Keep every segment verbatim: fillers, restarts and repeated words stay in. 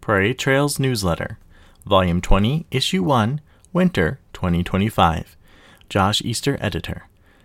Prairie Trails Newsletter, Volume twenty, Issue one, Winter twenty twenty-five. Josh Easter, Editor.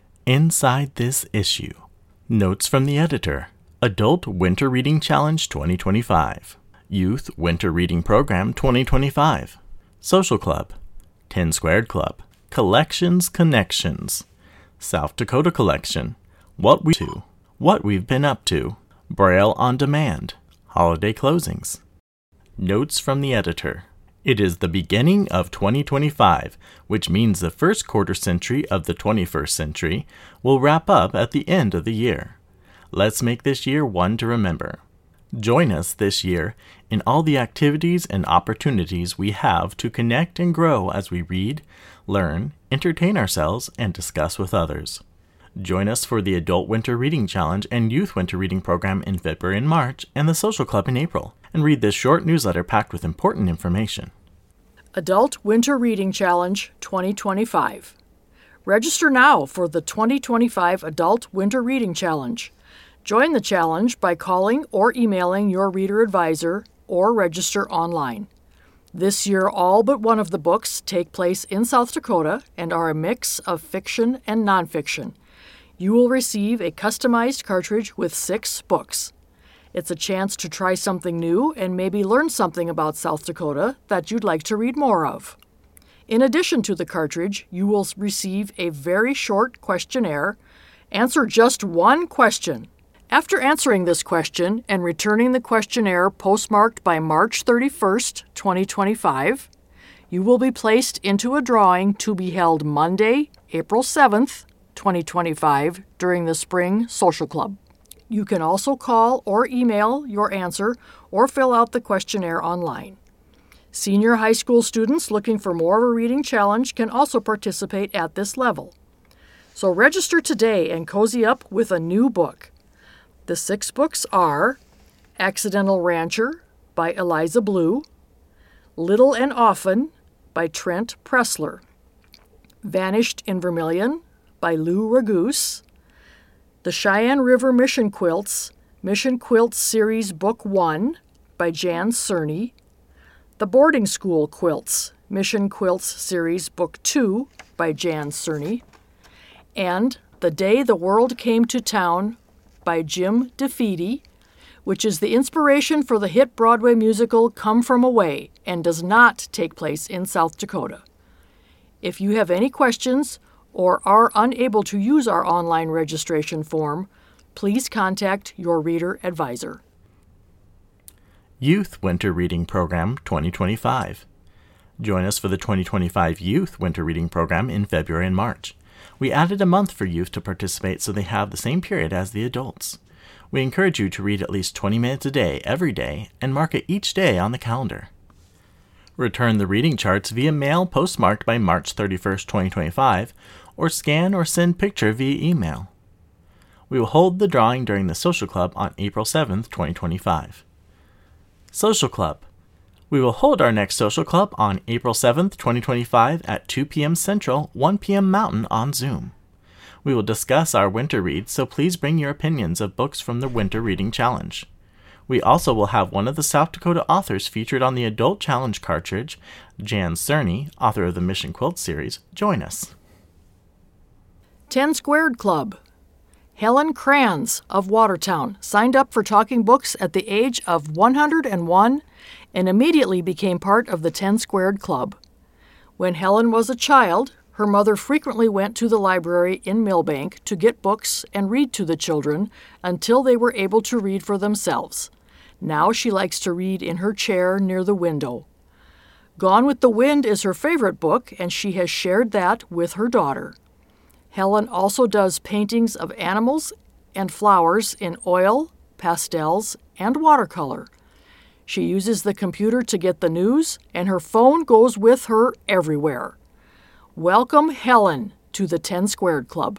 Inside this issue, notes from the editor. Adult Winter Reading Challenge twenty twenty-five. Youth Winter Reading Program twenty twenty-five. Social Club. ten Squared Club. Collections Connections. South Dakota Collection. What we do. What we've been up to. Braille on Demand. Holiday Closings. Notes from the editor. It is the beginning of twenty twenty-five, which means the first quarter century of the twenty-first century will wrap up at the end of the year. Let's make this year one to remember. Join us this year in all the activities and opportunities we have to connect and grow as we read, learn, entertain ourselves, and discuss with others. Join us for the Adult Winter Reading Challenge and Youth Winter Reading Program in February and March, and the Social Club in April, and read this short newsletter packed with important information. Adult Winter Reading Challenge twenty twenty-five. Register now for the twenty twenty-five Adult Winter Reading Challenge. Join the challenge by calling or emailing your reader advisor or register online. This year, all but one of the books take place in South Dakota and are a mix of fiction and nonfiction. You will receive a customized cartridge with six books. It's a chance to try something new and maybe learn something about South Dakota that you'd like to read more of. In addition to the cartridge, you will receive a very short questionnaire. Answer just one question. After answering this question and returning the questionnaire postmarked by March thirty-first, twenty twenty-five, you will be placed into a drawing to be held Monday, April seventh, twenty twenty-five, during the Spring Social Club. You can also call or email your answer or fill out the questionnaire online. Senior high school students looking for more of a reading challenge can also participate at this level. So register today and cozy up with a new book. The six books are Accidental Rancher by Eliza Blue, Little and Often by Trent Pressler, Vanished in Vermilion by Lou Raguse, The Cheyenne River Mission Quilts, Mission Quilts Series Book one by Jan Cerny, The Boarding School Quilts, Mission Quilts Series Book two by Jan Cerny, and The Day the World Came to Town by Jim DeFeedy, which is the inspiration for the hit Broadway musical Come From Away and does not take place in South Dakota. If you have any questions or are unable to use our online registration form, please contact your reader advisor. Youth Winter Reading Program twenty twenty-five. Join us for the twenty twenty-five Youth Winter Reading Program in February and March. We added a month for youth to participate so they have the same period as the adults. We encourage you to read at least twenty minutes a day, every day, and mark it each day on the calendar. Return the reading charts via mail postmarked by March thirty-first, twenty twenty-five, or scan or send picture via email. We will hold the drawing during the Social Club on April seventh, twenty twenty-five. Social Club. We will hold our next Social Club on April seventh, twenty twenty-five at two p.m. Central, one p.m. Mountain on Zoom. We will discuss our winter reads, so please bring your opinions of books from the Winter Reading Challenge. We also will have one of the South Dakota authors featured on the Adult Challenge cartridge, Jan Cerny, author of the Mission Quilt series, join us. ten Squared Club. Helen Kranz of Watertown signed up for Talking Books at the age of one hundred one and immediately became part of the ten Squared Club. When Helen was a child, her mother frequently went to the library in Millbank to get books and read to the children until they were able to read for themselves. Now she likes to read in her chair near the window. Gone with the Wind is her favorite book, and she has shared that with her daughter. Helen also does paintings of animals and flowers in oil, pastels, and watercolor. She uses the computer to get the news, and her phone goes with her everywhere. Welcome, Helen, to the ten Squared Club.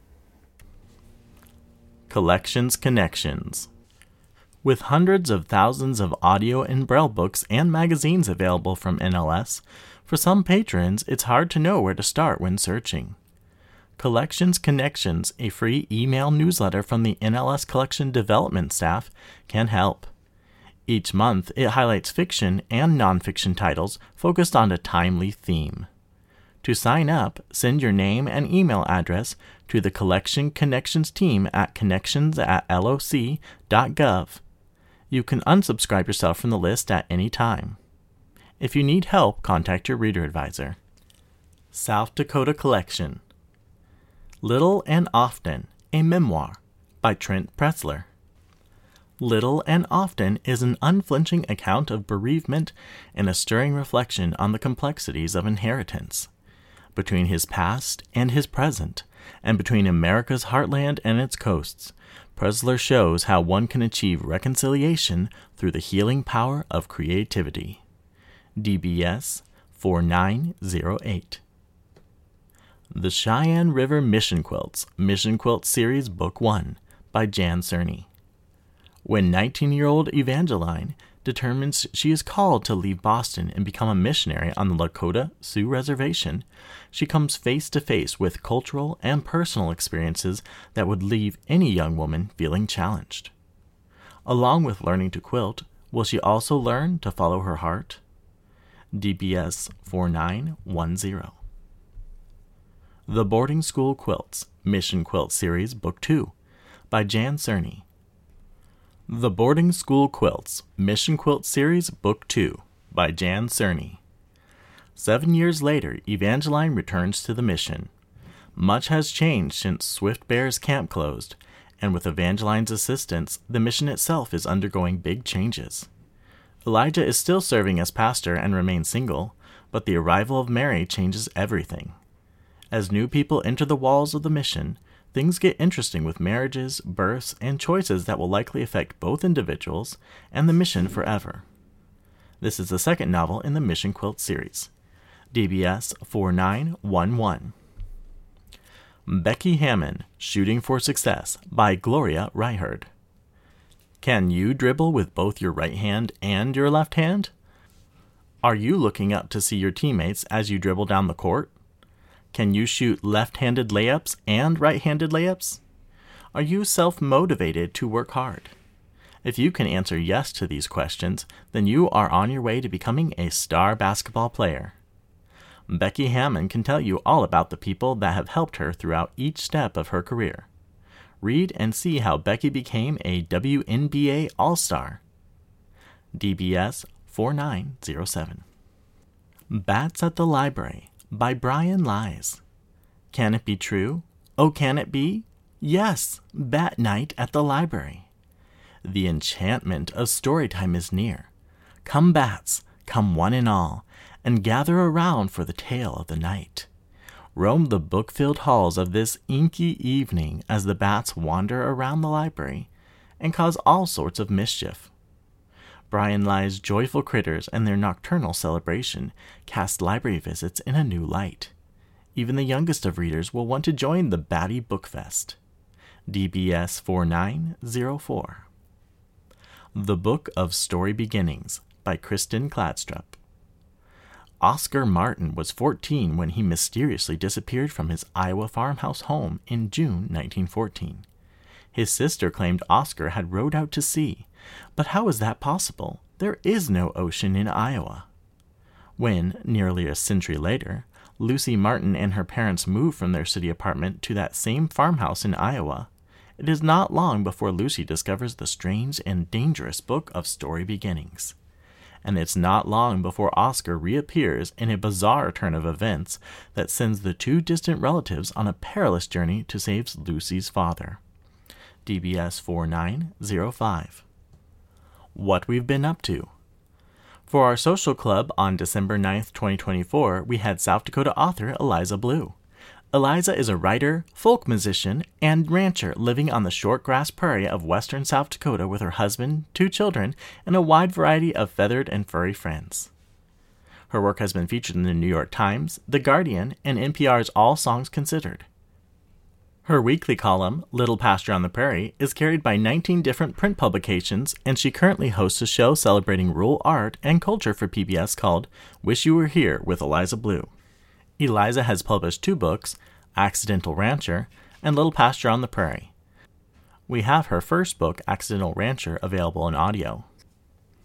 Collections Connections. With hundreds of thousands of audio and braille books and magazines available from N L S, for some patrons, it's hard to know where to start when searching. Collections Connections, a free email newsletter from the N L S Collection Development staff, can help. Each month, it highlights fiction and nonfiction titles focused on a timely theme. To sign up, send your name and email address to the Collection Connections team at connections at L O C dot gov. You can unsubscribe yourself from the list at any time. If you need help, contact your reader advisor. South Dakota Collection. Little and Often, a Memoir by Trent Pressler. Little and Often is an unflinching account of bereavement and a stirring reflection on the complexities of inheritance. Between his past and his present, and between America's heartland and its coasts, Pressler shows how one can achieve reconciliation through the healing power of creativity. D B S four nine zero eight. The Cheyenne River Mission Quilts, Mission Quilt Series Book one by Jan Cerny. When nineteen-year-old Evangeline determines she is called to leave Boston and become a missionary on the Lakota Sioux Reservation, she comes face to face with cultural and personal experiences that would leave any young woman feeling challenged. Along with learning to quilt, will she also learn to follow her heart? D B S four nine one zero. The Boarding School Quilts, Mission Quilt Series Book two by Jan Cerny. The Boarding School Quilts, Mission Quilt Series Book two by Jan Cerny. Seven years later, Evangeline returns to the mission. Much has changed since Swift Bear's camp closed, and with Evangeline's assistance, the mission itself is undergoing big changes. Elijah is still serving as pastor and remains single, but the arrival of Mary changes everything. As new people enter the walls of the mission, things get interesting with marriages, births, and choices that will likely affect both individuals and the mission forever. This is the second novel in the Mission Quilt series. D B S four nine one one. Becky Hammon, Shooting for Success by Gloria Ryherd. Can you dribble with both your right hand and your left hand? Are you looking up to see your teammates as you dribble down the court? Can you shoot left-handed layups and right-handed layups? Are you self-motivated to work hard? If you can answer yes to these questions, then you are on your way to becoming a star basketball player. Becky Hammon can tell you all about the people that have helped her throughout each step of her career. Read and see how Becky became a W N B A All-Star. D B S four nine zero seven. Bats at the Library by Brian Lies. Can it be true? Oh, can it be? Yes, Bat Night at the Library. The enchantment of storytime is near. Come bats, come one and all, and gather around for the tale of the night. Roam the book-filled halls of this inky evening as the bats wander around the library and cause all sorts of mischief. Brian Lie's joyful critters and their nocturnal celebration cast library visits in a new light. Even the youngest of readers will want to join the Batty Book Fest. D B S four nine zero four. The Book of Story Beginnings by Kristen Kladstrup. Oscar Martin was fourteen when he mysteriously disappeared from his Iowa farmhouse home in June nineteen fourteen. His sister claimed Oscar had rowed out to sea, but how is that possible? There is no ocean in Iowa. When, nearly a century later, Lucy Martin and her parents moved from their city apartment to that same farmhouse in Iowa, it is not long before Lucy discovers the strange and dangerous Book of Story Beginnings. And it's not long before Oscar reappears in a bizarre turn of events that sends the two distant relatives on a perilous journey to save Lucy's father. D B S four nine zero five. What we've been up to. For our social club on December ninth, twenty twenty-four, we had South Dakota author Eliza Blue. Eliza is a writer, folk musician, and rancher living on the short grass prairie of western South Dakota with her husband, two children, and a wide variety of feathered and furry friends. Her work has been featured in the New York Times, The Guardian, and N P R's All Songs Considered. Her weekly column, Little Pasture on the Prairie, is carried by nineteen different print publications, and she currently hosts a show celebrating rural art and culture for P B S called Wish You Were Here with Eliza Blue. Eliza has published two books, Accidental Rancher and Little Pasture on the Prairie. We have her first book, Accidental Rancher, available in audio.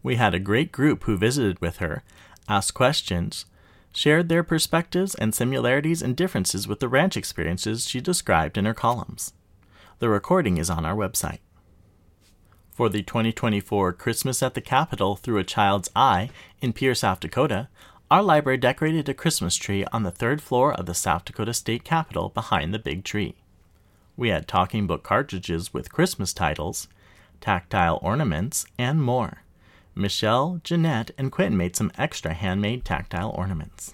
We had a great group who visited with her, asked questions, shared their perspectives and similarities and differences with the ranch experiences she described in her columns. The recording is on our website. For the twenty twenty-four Christmas at the Capitol Through a Child's Eye in Pierre, South Dakota, our library decorated a Christmas tree on the third floor of the South Dakota State Capitol behind the big tree. We had talking book cartridges with Christmas titles, tactile ornaments, and more. Michelle, Jeanette, and Quentin made some extra handmade tactile ornaments.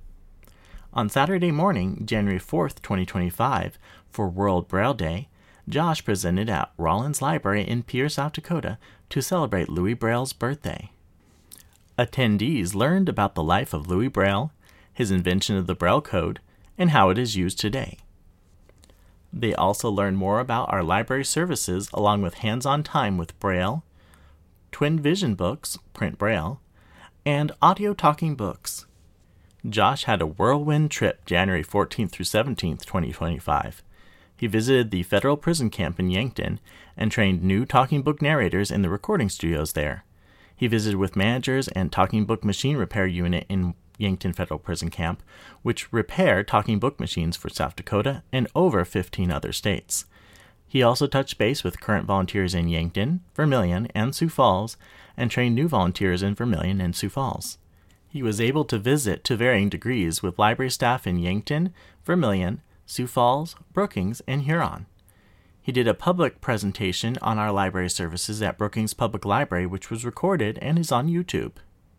On Saturday morning, January fourth, twenty twenty-five, for World Braille Day, Josh presented at Rollins Library in Pierre, South Dakota to celebrate Louis Braille's birthday. Attendees learned about the life of Louis Braille, his invention of the Braille Code, and how it is used today. They also learned more about our library services along with hands-on time with Braille, Twin Vision books, print Braille, and audio talking books. Josh had a whirlwind trip January fourteenth through seventeenth, twenty twenty-five. He visited the federal prison camp in Yankton and trained new talking book narrators in the recording studios there. He visited with managers and talking book machine repair unit in Yankton Federal Prison Camp, which repair talking book machines for South Dakota and over fifteen other states. He also touched base with current volunteers in Yankton, Vermilion, and Sioux Falls, and trained new volunteers in Vermilion and Sioux Falls. He was able to visit to varying degrees with library staff in Yankton, Vermilion, Sioux Falls, Brookings, and Huron. He did a public presentation on our library services at Brookings Public Library, which was recorded and is on YouTube.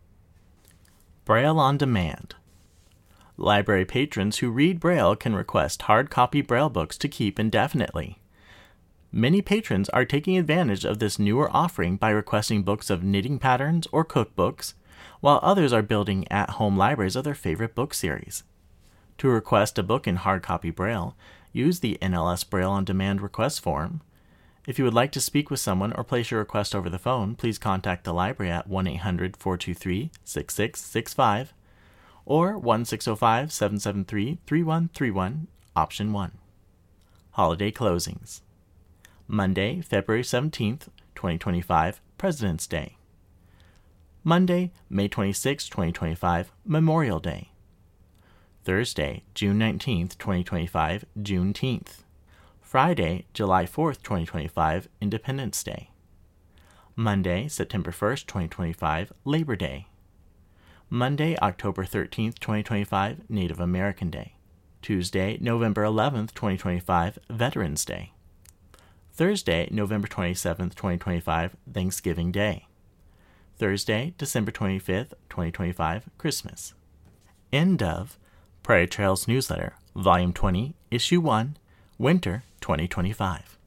Braille on Demand. Library patrons who read Braille can request hard copy Braille books to keep indefinitely. Many patrons are taking advantage of this newer offering by requesting books of knitting patterns or cookbooks, while others are building at-home libraries of their favorite book series. To request a book in hard copy Braille, use the N L S Braille on Demand request form. If you would like to speak with someone or place your request over the phone, please contact the library at one eight hundred, four two three, six six six five or one six zero five, seven seven three, three one three one, option one. Holiday closings. Monday, February seventeenth, twenty twenty-five, President's Day. Monday, May twenty-sixth, twenty twenty-five, Memorial Day. Thursday, June nineteenth, twenty twenty-five, Juneteenth. Friday, July fourth, twenty twenty-five, Independence Day. Monday, September first, twenty twenty-five, Labor Day. Monday, October thirteenth, twenty twenty-five, Native American Day. Tuesday, November eleventh, twenty twenty-five, Veterans Day. Thursday, November twenty-seventh, twenty twenty-five, Thanksgiving Day. Thursday, December twenty-fifth, twenty twenty-five, Christmas. End of Prairie Trails Newsletter, Volume twenty, Issue one, Winter twenty twenty-five.